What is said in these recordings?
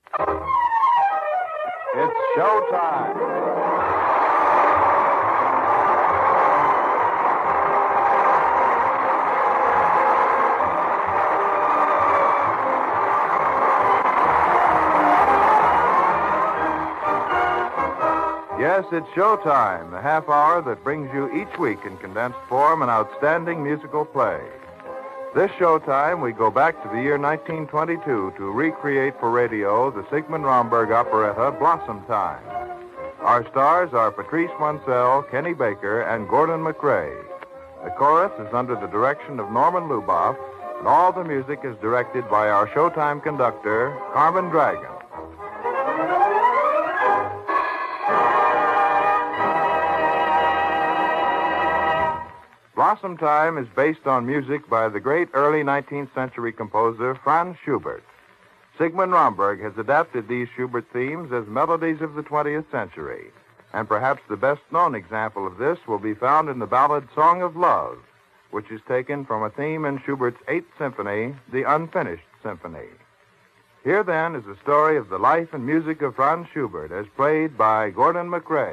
It's showtime. Yes, it's showtime, the half hour that brings you each week in condensed form an outstanding musical play. This showtime, we go back to the year 1922 to recreate for radio the Sigmund Romberg operetta Blossom Time. Our stars are Patrice Munsell, Kenny Baker, and Gordon McRae. The chorus is under the direction of Norman Luboff, and all the music is directed by our showtime conductor, Carmen Dragon. Blossom Time is based on music by the great early 19th century composer Franz Schubert. Sigmund Romberg has adapted these Schubert themes as melodies of the 20th century, and perhaps the best-known example of this will be found in the ballad Song of Love, which is taken from a theme in Schubert's Eighth Symphony, the Unfinished Symphony. Here, then, is the story of the life and music of Franz Schubert as played by Gordon McRae.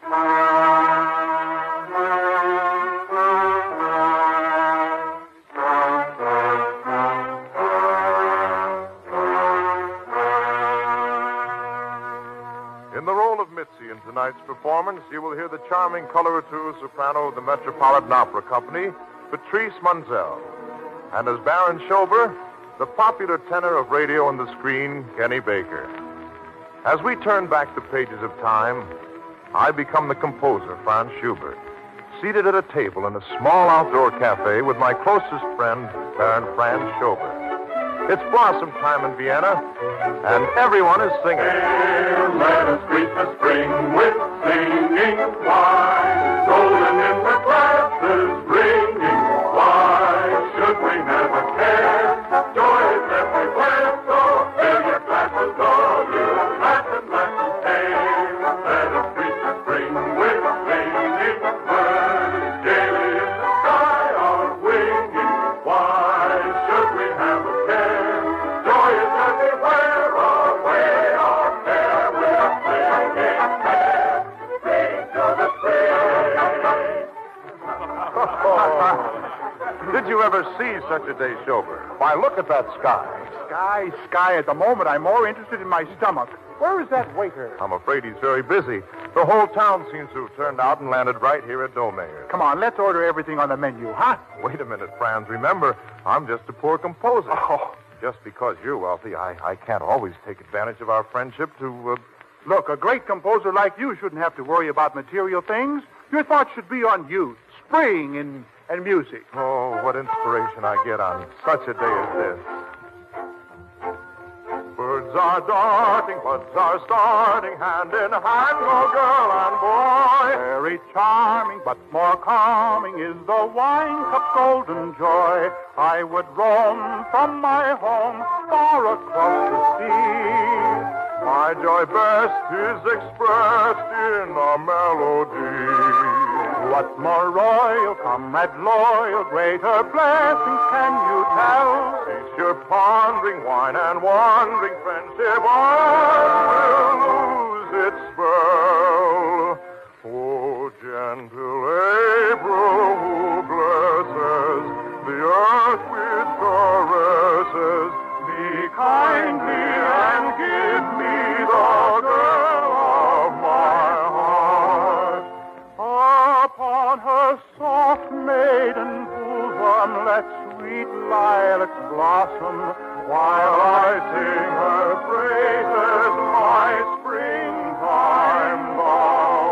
In the role of Mitzi in tonight's performance, you will hear the charming coloratura soprano of the Metropolitan Opera Company, Patrice Munsell. And as Baron Schober, the popular tenor of radio and the screen, Kenny Baker. As we turn back the pages of time, I become the composer, Franz Schubert, seated at a table in a small outdoor cafe with my closest friend, Baron Franz Schober. It's Blossom Time in Vienna, and everyone is singing. Here, let us greet the spring with singing. Why, golden in the glasses ringing. Why should we never care? Joy is everywhere, so fill your glasses, all you laugh and laugh and hail. Let us greet the spring with singing. Birds gaily in the sky are winging. Why should we have a care? Joy is everywhere, away our care. We're singing there. Spring to the spring. Did you ever see such a day, Schober? Why, look at that sky. Sky. At the moment, I'm more interested in my stomach. Where is that waiter? I'm afraid he's very busy. The whole town seems to have turned out and landed right here at Domayer. Come on, let's order everything on the menu, huh? Wait a minute, Franz. Remember, I'm just a poor composer. Oh. Just because you're wealthy, I can't always take advantage of our friendship to, Look, a great composer like you shouldn't have to worry about material things. Your thoughts should be on youth, spring, and music. Oh, what inspiration I get on such a day as this. Birds are darting, buds are starting, hand in hand go girl and boy. Very charming, but more calming is the wine cup's golden joy. I would roam from my home far across the sea. My joy best is expressed in a melody. What more royal, comrade loyal, greater blessings can you tell? Cease your pondering, wine and wandering, friendship on will lose its spell. Oh, gentle April, who blesses the earth with caresses, be kindly and give me the girl of my heart. Upon her soft maiden bosom let sweet lilacs blossom, While I sing her praises, my springtime thou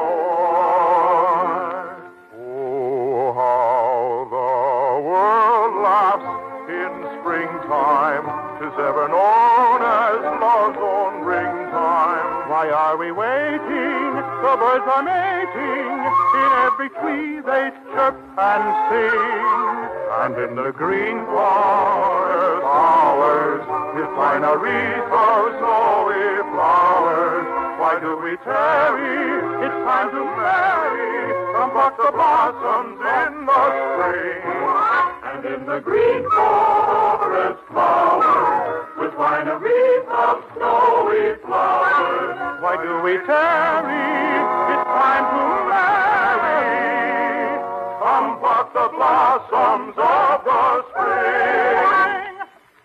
art. Oh, how the world laughs in springtime, 'tis ever known as love's own ringtime. Why are we waiting? The birds are mating. In every tree they chirp and sing. And in the green forest flowers, we'll find a wreath of snowy flowers. Why do we tarry? It's time to marry. Come pluck the blossoms in the spring. And in the green forest flowers, we'll find a wreath of snowy flowers. Why do we tarry? It's time to marry. Come pluck the blossoms of the spring.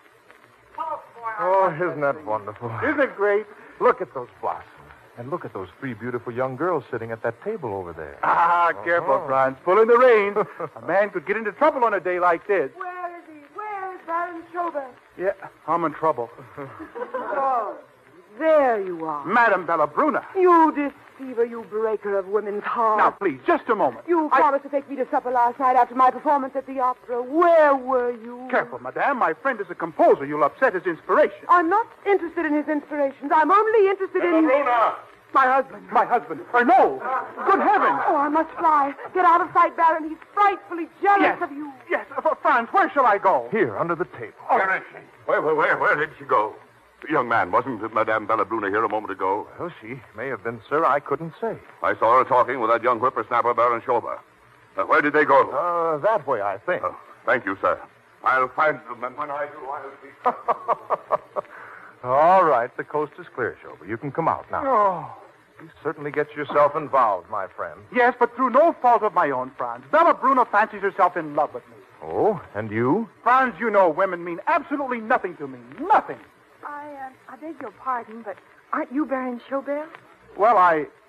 Oh, isn't that wonderful? Isn't it great? Look at those blossoms. And look at those three beautiful young girls sitting at that table over there. Ah, careful, Franz. Pulling the reins. A man could get into trouble on a day like this. Where is he? Where is Baron Schobert? Yeah, I'm in trouble. Oh, there you are. Madame Bellabruna. You deceiver, you breaker of women's hearts. Now, please, just a moment. You promised to take me to supper last night after my performance at the opera. Where were you? Careful, madame. My friend is a composer. You'll upset his inspiration. I'm not interested in his inspirations. I'm only interested in... Bellabruna! My husband. My husband. Or no. Good heavens. Oh, I must fly. Get out of sight, Baron. He's frightfully jealous Yes. of you. Yes. Franz, where shall I go? Here, under the table. Where is she? Where did she go? Young man, wasn't Madame Bellabruna here a moment ago? Well, she may have been, sir. I couldn't say. I saw her talking with that young whippersnapper, Baron Schober. Where did they go? That way, I think. Thank you, sir. I'll find them, and when I do, I'll be... All right, the coast is clear, Schober. You can come out now. Oh. You certainly get yourself involved, my friend. Yes, but through no fault of my own, Franz. Bellabruna fancies herself in love with me. Oh, and you? Franz, you know women mean absolutely nothing to me. Nothing. I beg your pardon, but aren't you Baron Schobert? Well,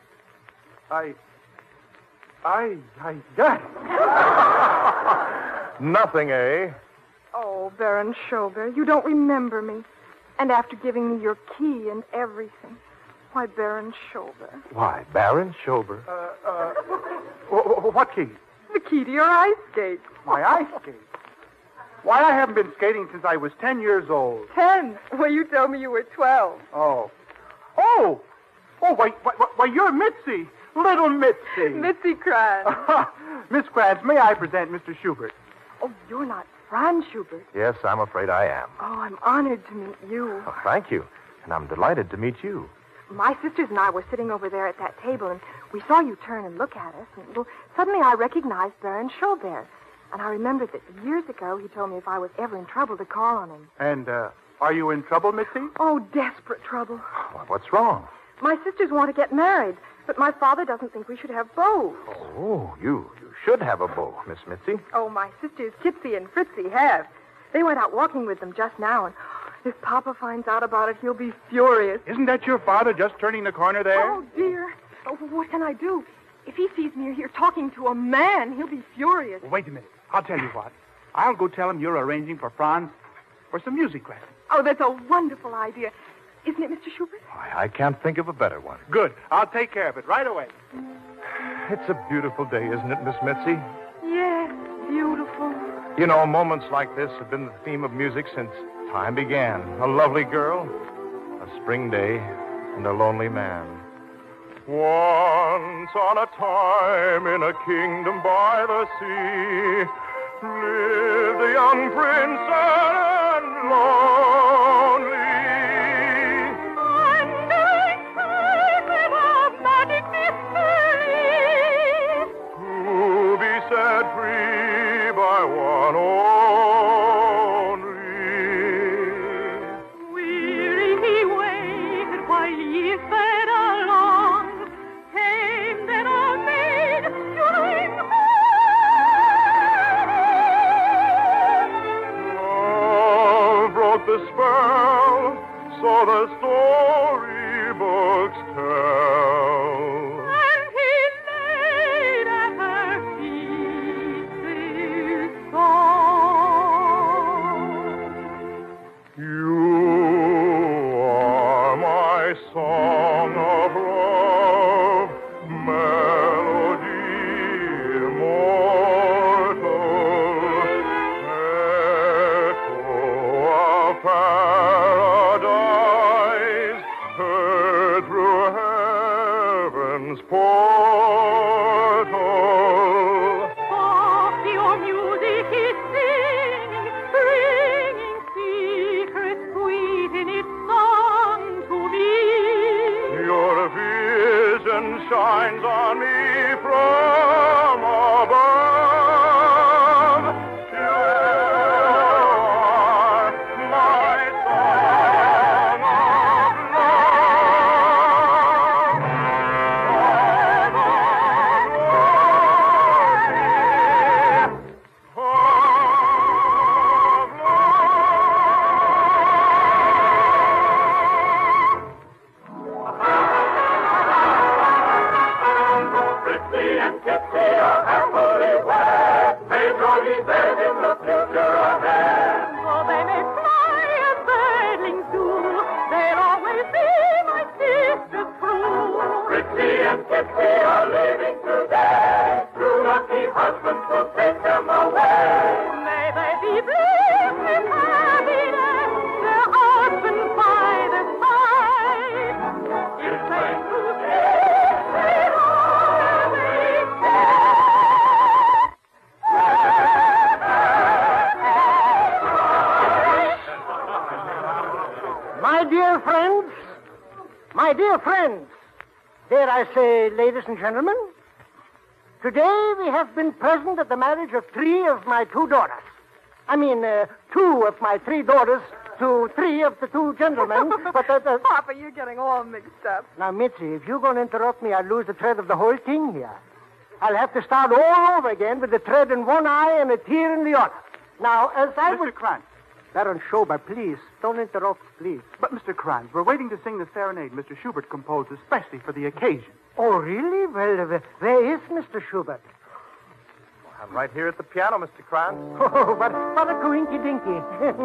yeah. Nothing, eh? Oh, Baron Schobert, you don't remember me. And after giving me your key and everything. Why, Baron Schobert. Why, Baron Schober. What key? The key to your ice skate. My ice skate. Why, I haven't been skating since I was 10 years old. 10? Well, you told me you were 12. Oh, why, you're Mitzi. Little Mitzi. Mitzi Kranz. Miss Kranz, may I present Mr. Schubert? Oh, you're not Franz Schubert. Yes, I'm afraid I am. Oh, I'm honored to meet you. Oh, thank you. And I'm delighted to meet you. My sisters and I were sitting over there at that table, and we saw you turn and look at us. And, well, suddenly I recognized Baron Schobert. And I remembered that years ago he told me if I was ever in trouble to call on him. And, are you in trouble, Mitzi? Oh, desperate trouble. What's wrong? My sisters want to get married, but my father doesn't think we should have bows. Oh, you should have a beau, Miss Mitzi. Oh, my sisters, Kitsy and Fritzy, have. They went out walking with them just now, and if Papa finds out about it, he'll be furious. Isn't that your father just turning the corner there? Oh, dear. Oh, what can I do? If he sees me here talking to a man, he'll be furious. Well, wait a minute. I'll tell you what. I'll go tell him you're arranging for Franz for some music lessons. Oh, that's a wonderful idea. Isn't it, Mr. Schubert? I can't think of a better one. Good. I'll take care of it right away. It's a beautiful day, isn't it, Miss Mitzi? Yes, beautiful. You know, moments like this have been the theme of music since time began. A lovely girl, a spring day, and a lonely man. Once on a time in a kingdom by the sea lived a young prince and lonely. Wondering secret of magic mystery. To be set free by one only. Weary he waited while he sped along. Came then a maid to bring home. Love broke the spell, so the storybooks tell. And he laid at her feet this song. You are my song of love, melody immortal, echo of paradise, heard through heaven's portal. Soft your music is singing, bringing secrets sweet in its song to me. Your vision shines on me from above. You are my song of love. My dear friends, dare I say, ladies and gentlemen, today we have been present at the marriage of 3 of my 2 daughters. I mean, 2 of my 3 daughters to 3 of the 2 gentlemen. But Papa, you're getting all mixed up. Now, Mitzi, if you're going to interrupt me, I'll lose the thread of the whole thing here. I'll have to start all over again with a thread in one eye and a tear in the other. Now, as I was... Mr. Krantz. Baron Schober, please, don't interrupt, please. But, Mr. Krantz, we're waiting to sing the serenade Mr. Schubert composed especially for the occasion. Oh, really? Well, where is Mr. Schubert? I'm right here at the piano, Mr. Krantz. Oh, what a coinky-dinky.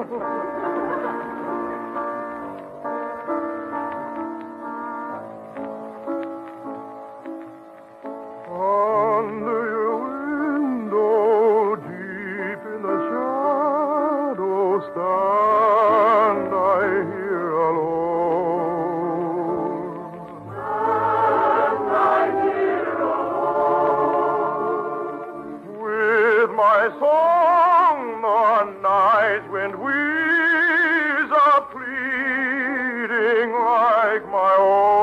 Under your window, deep in the shadow, stand I here alone. Stand I here alone. With my song on night wind weaves are pleading like my own.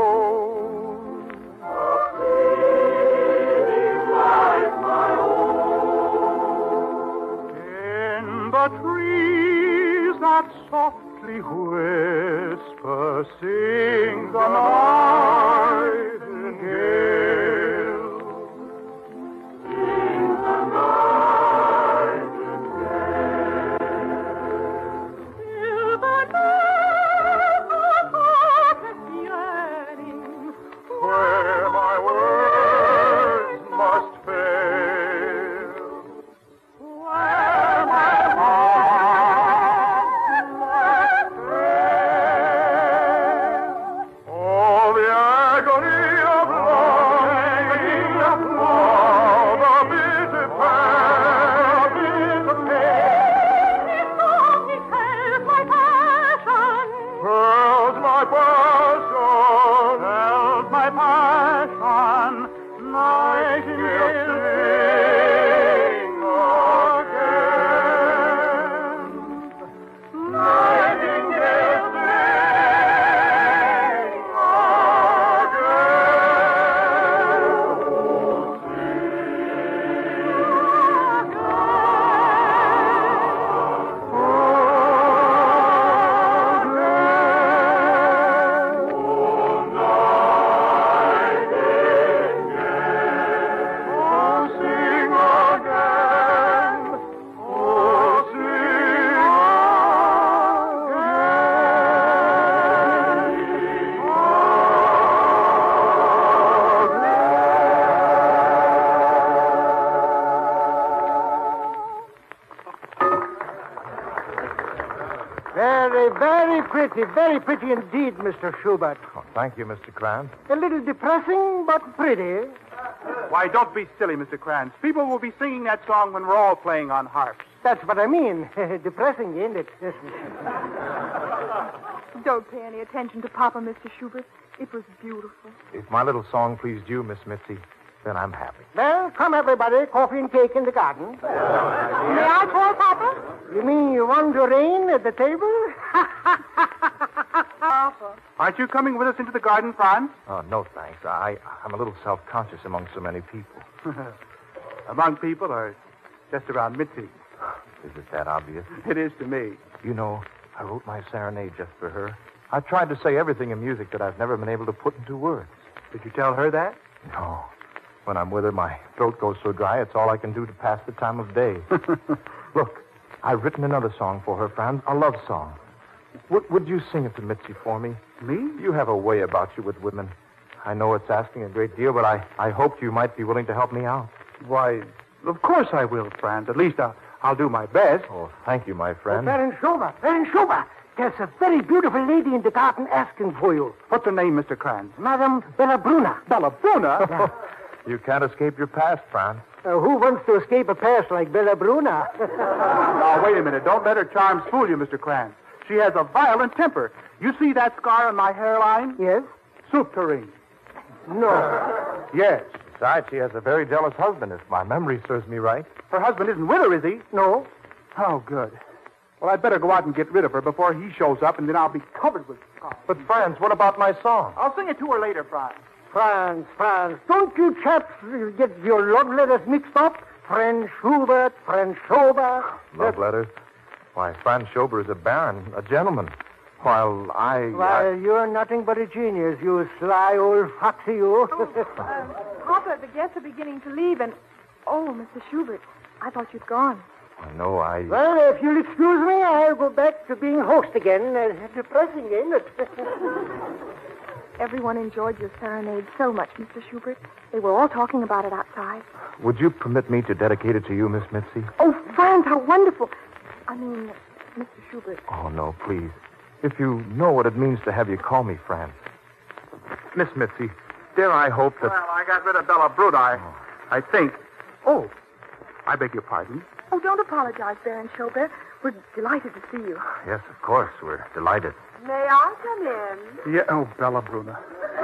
The trees that softly whisper sing the nightingale. Sing the nightingale. Till the dawn of harvest yearning, Where my words must fail. where my All the agony of longing, all the bitter pain, This song it tells my passion. pearls my passion, held my passion, nightingale sing again. Nightingale sing Very pretty indeed, Mr. Schubert. Oh, thank you, Mr. Krantz. A little depressing, but pretty. Why, don't be silly, Mr. Krantz. People will be singing that song when we're all playing on harps. That's what I mean. Depressing, ain't it? Don't pay any attention to Papa, Mr. Schubert. It was beautiful. If my little song pleased you, Miss Mitzi, then I'm happy. Well, come everybody. Coffee and cake in the garden. May I pour, Papa? You mean you want to reign at the table? Papa. Aren't you coming with us into the garden, Franz? Oh, no, thanks. I'm a little self-conscious among so many people. Among people or just around Mitzi? Is it that obvious? It is to me. You know, I wrote my serenade just for her. I tried to say everything in music that I've never been able to put into words. Did you tell her that? No. When I'm with her, my throat goes so dry, it's all I can do to pass the time of day. Look, I've written another song for her, Franz, a love song. Would you sing it to Mitzi for me? Me? You have a way about you with women. I know it's asking a great deal, but I hoped you might be willing to help me out. Why, of course I will, Franz. At least I'll do my best. Oh, thank you, my friend. Baron Schober. There's a very beautiful lady in the garden asking for you. What's her name, Mr. Krantz? Madame Bellabruna. Bellabruna? Yeah. You can't escape your past, Franz. Who wants to escape a past like Bellabruna? Now, wait a minute. Don't let her charms fool you, Mr. Krantz. She has a violent temper. You see that scar on my hairline? Yes? Soup tureen. No. Yes. Besides, she has a very jealous husband, if my memory serves me right. Her husband isn't with her, is he? No. Oh, good. Well, I'd better go out and get rid of her before he shows up, and then I'll be covered with scars. But, Franz, what about my song? I'll sing it to her later, Franz. Franz, don't you chaps get your love letters mixed up? Franz Schubert, Franz Schober. Love letters? Why, Franz Schober is a baron, a gentleman. While Why, you're nothing but a genius, you sly old foxy, you. Papa, the guests are beginning to leave, and... Oh, Mr. Schubert, I thought you'd gone. No, Well, if you'll excuse me, I'll go back to being host again. Depressing, ain't it? Everyone enjoyed your serenade so much, Mr. Schubert. They were all talking about it outside. Would you permit me to dedicate it to you, Miss Mitzi? Oh, Franz, how wonderful. I mean, Mr. Schubert. Oh, no, please. If you know what it means to have you call me Franz. Miss Mitzi, dare I hope that... Well, I got rid of Bella Brut, I think. Oh, I beg your pardon. Oh, don't apologize, Baron Schubert. We're delighted to see you. Yes, of course. We're delighted. May I come in? Yeah, oh, Bella Bruna.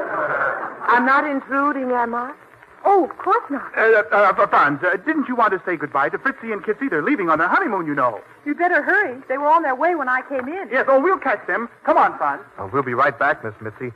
I'm not intruding, am I? Oh, of course not. Franz, didn't you want to say goodbye to Fritzy and Kitsy? They're leaving on their honeymoon, you know. You'd better hurry. They were on their way when I came in. Yes, we'll catch them. Come on, Franz. We'll be right back, Miss Mitzi.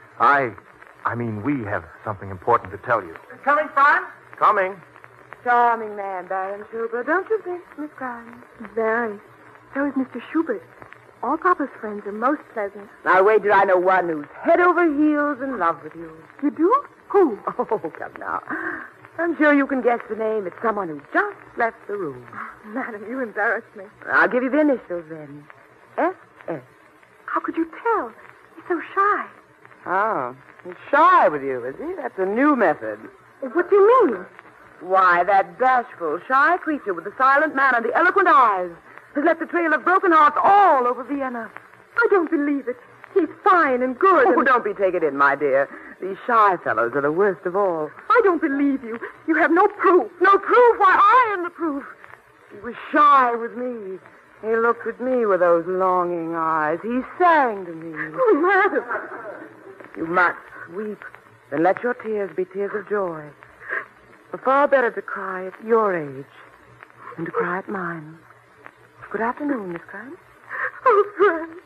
I mean, we have something important to tell you. Coming, Franz? Coming. Charming man, Baron Schubert. Don't you think, Miss Grimes? Very. So is Mr. Schubert. All Papa's friends are most pleasant. Now, wait till I know one who's head over heels in love with you. You do? Who? Oh, come now. I'm sure you can guess the name. It's someone who just left the room. Madam, you embarrass me. I'll give you the initials then. S.S. How could you tell? He's so shy. Oh, he's shy with you, is he? That's a new method. What do you mean? Why, that bashful, shy creature with the silent man and the eloquent eyes has left a trail of broken hearts all over Vienna. I don't believe it. He's fine and good. Oh, don't be taken in, my dear. These shy fellows are the worst of all. I don't believe you. You have no proof. No proof? Why, I am the proof. He was shy with me. He looked at me with those longing eyes. He sang to me. Oh, madam. You must weep. Then let your tears be tears of joy. It's far better to cry at your age than to cry at mine. Good afternoon, Miss Grimes. Oh, Franz.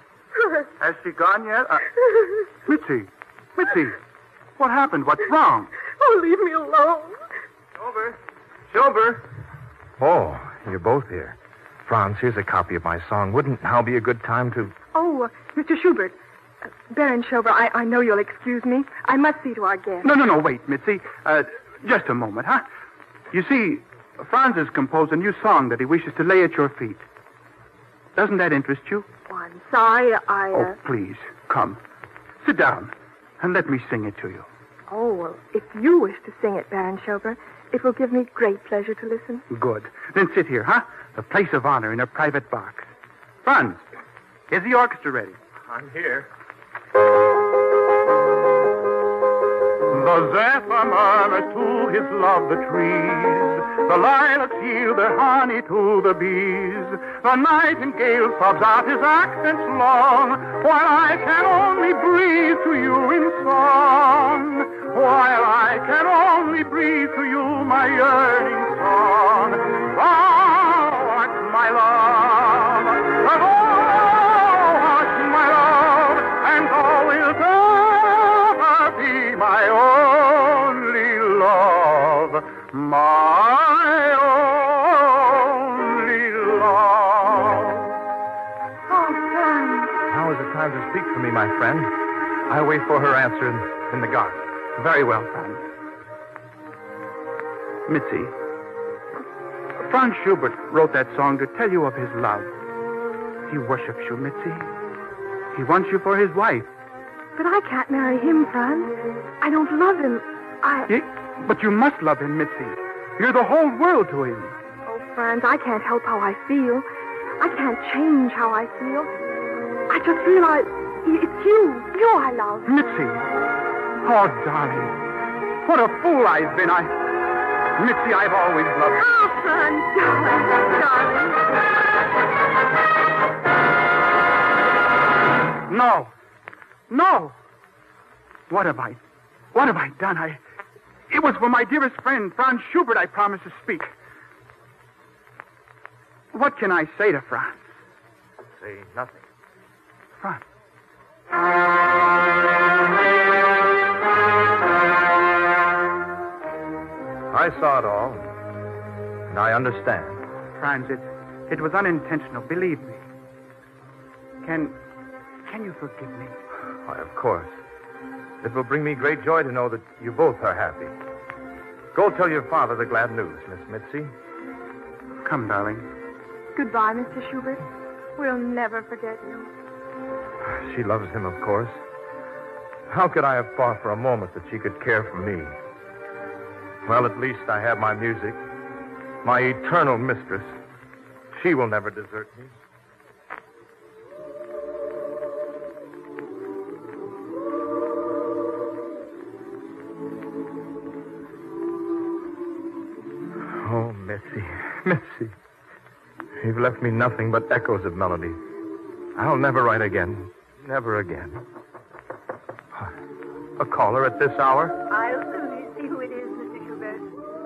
Has she gone yet? Mitzi, what happened? What's wrong? Oh, leave me alone. Schober. Oh, you're both here. Franz, here's a copy of my song. Wouldn't now be a good time to... Oh, Mr. Schubert. Baron Schober, I know you'll excuse me. I must see to our guest. No, wait, Mitzi. Just a moment, huh? You see, Franz has composed a new song that he wishes to lay at your feet. Doesn't that interest you? Oh, I'm sorry, Oh, please, come. Sit down, and let me sing it to you. Oh, well, if you wish to sing it, Baron Schober, it will give me great pleasure to listen. Good. Then sit here, huh? The place of honor in a private box. Franz, is the orchestra ready? I'm here. The zephyr murmurs to his love the trees. The lilacs yield their honey to the bees. The nightingale sobs out his accents long, while I can only breathe to you in song. While I can only breathe to you my yearning song. Thou art my love, thou art my love, and thou wilt ever be my only love, my only love. Oh, Franz. Now is the time to speak for me, my friend. I'll wait for her answer in the garden. Very well, Franz. Mitzi, Franz Schubert wrote that song to tell you of his love. He worships you, Mitzi. He wants you for his wife. But I can't marry him, Franz. I don't love him. But you must love him, Mitzi. You're the whole world to him. Oh, Franz, I can't help how I feel. I can't change how I feel. I just realize it's you. You I love. Mitzi. Oh, darling. What a fool I've been. Mitzi, I've always loved you. Oh, Franz, darling. No. What have I done? It was for my dearest friend, Franz Schubert, I promised to speak. What can I say to Franz? say nothing. Franz. I saw it all, and I understand. Franz, it was unintentional, believe me. Can you forgive me? Why, of course. It will bring me great joy to know that you both are happy. Go tell your father the glad news, Miss Mitzi. Come, darling. Goodbye, Mr. Schubert. We'll never forget you. She loves him, of course. How could I have thought for a moment that she could care for me? Well, at least I have my music, my eternal mistress. She will never desert me. Oh, Mitzi. You've left me nothing but echoes of melody. I'll never write again. Never again. A caller at this hour? I'll soon see who it is, Mr. Schubert.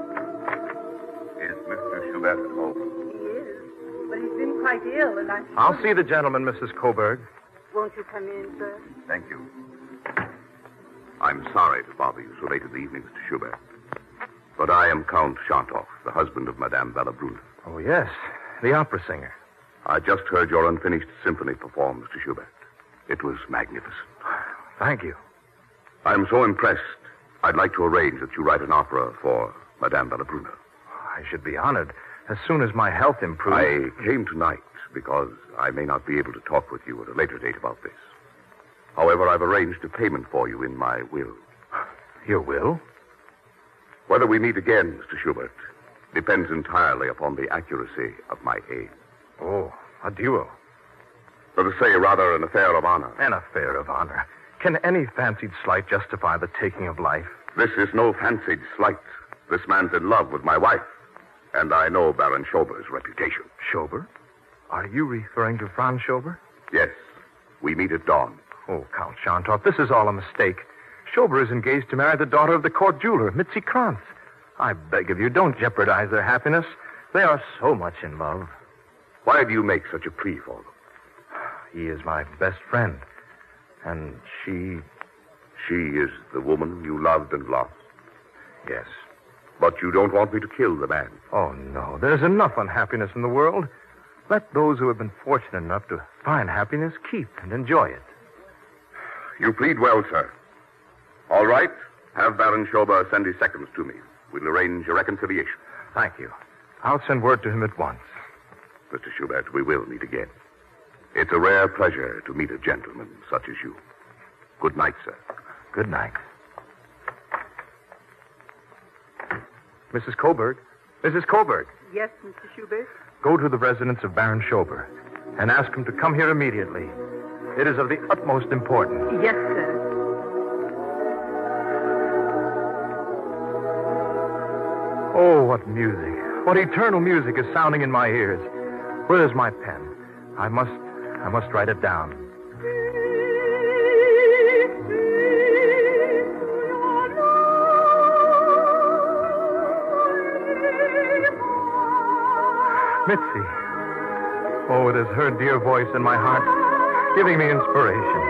Is Mr. Schubert at home? He is, but he's been quite ill, and I'll see the gentleman, Mrs. Coburg. Won't you come in, sir? Thank you. I'm sorry to bother you so late in the evening, Mr. Schubert. But I am Count Chantoff, the husband of Madame Ballabruna. Oh, yes. The opera singer. I just heard your unfinished symphony performed, Mr. Schubert. It was magnificent. Thank you. I'm so impressed, I'd like to arrange that you write an opera for Madame Ballabruna. I should be honored as soon as my health improves. I came tonight because I may not be able to talk with you at a later date about this. However, I've arranged a payment for you in my will. Your will? Whether we meet again, Mr. Schubert, depends entirely upon the accuracy of my aim. Oh, a duel. Let us say, rather, an affair of honor. An affair of honor. Can any fancied slight justify the taking of life? This is no fancied slight. This man's in love with my wife. And I know Baron Schober's reputation. Schober? Are you referring to Franz Schober? Yes. We meet at dawn. Oh, Count Chantoff, this is all a mistake. Schober is engaged to marry the daughter of the court jeweler, Mitzi Krantz. I beg of you, don't jeopardize their happiness. They are so much in love. Why do you make such a plea for them? He is my best friend. And she... She is the woman you loved and lost? Yes. But you don't want me to kill the man? Oh, no. There's enough unhappiness in the world. Let those who have been fortunate enough to find happiness keep and enjoy it. You plead well, sir. All right. Have Baron Schober send his seconds to me. We'll arrange a reconciliation. Thank you. I'll send word to him at once. Mr. Schubert, we will meet again. It's a rare pleasure to meet a gentleman such as you. Good night, sir. Good night. Mrs. Coburg. Mrs. Coburg. Yes, Mr. Schubert? Go to the residence of Baron Schober and ask him to come here immediately. It is of the utmost importance. Yes, sir. Oh, what music. What eternal music is sounding in my ears. Where is my pen? I must write it down. Mitzi. Oh, it is her dear voice in my heart, giving me inspiration.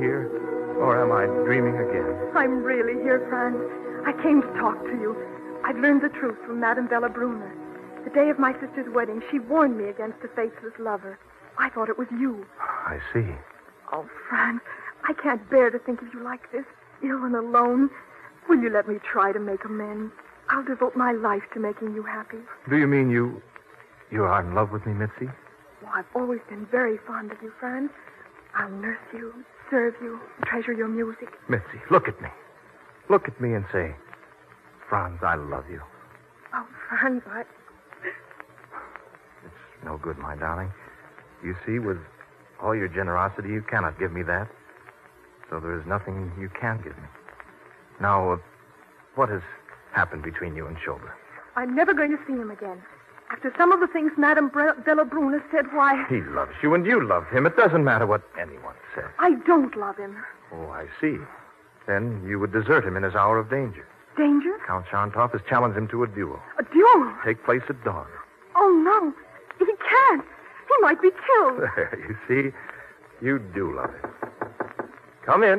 here? Or am I dreaming again? I'm really here, Franz. I came to talk to you. I've learned the truth from Madame Villabruna. The day of my sister's wedding, she warned me against a faithless lover. I thought it was you. I see. Oh, Franz, I can't bear to think of you like this, ill and alone. Will you let me try to make amends? I'll devote my life to making you happy. Do you mean you are in love with me, Mitzi? Well, I've always been very fond of you, Franz. I'll nurse you, serve you, treasure your music. Mitzi, look at me. Look at me and say, Franz, I love you. Oh, Franz, It's no good, my darling. You see, with all your generosity, you cannot give me that. So there is nothing you can give me. Now, what has happened between you and Schober? I'm never going to see him again. After some of the things Madame Villabruna said, why... He loves you, and you love him. It doesn't matter what anyone says. I don't love him. Oh, I see. Then you would desert him in his hour of danger. Danger? Count Shantov has challenged him to a duel. A duel? Take place at dawn. Oh, no. He can't. He might be killed. There, you see, you do love him. Come in.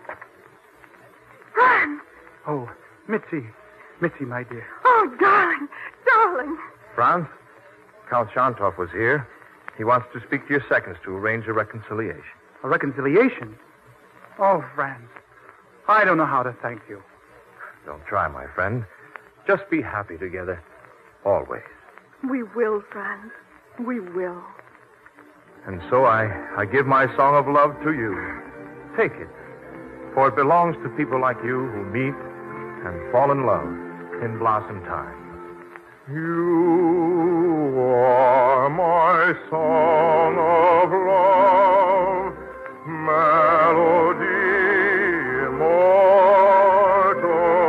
Franz! Oh, Mitzi. Mitzi, my dear. Oh, darling, darling. Franz, Count Shantov was here. He wants to speak to your seconds to arrange a reconciliation. A reconciliation? Oh, Franz, I don't know how to thank you. Don't try, my friend. Just be happy together. Always. We will, Franz. We will. And so I give my song of love to you. Take it. For it belongs to people like you who meet and fall in love in blossom time. You are my song of love, melody immortal,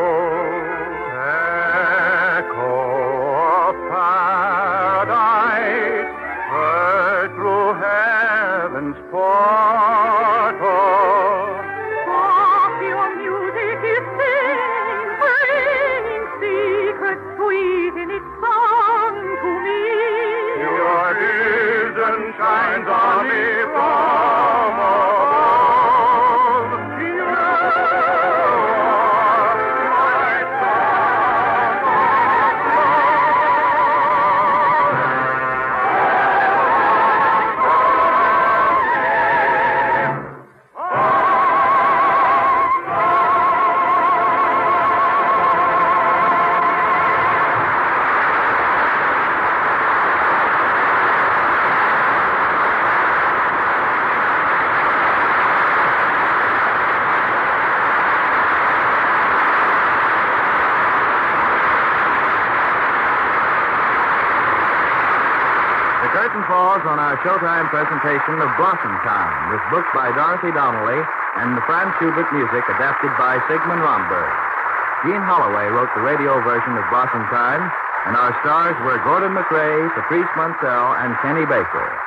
echo of paradise, heard through heaven's portal. Soft your music is singing, bringing secrets sweet in its song to me. Your vision shines on me from above. You are my song of The curtain falls on our Showtime presentation of Blossom Time, with books by Dorothy Donnelly and the Franz Schubert music adapted by Sigmund Romberg. Gene Holloway wrote the radio version of Blossom Time, and our stars were Gordon McRae, Patrice Munsell, and Kenny Baker.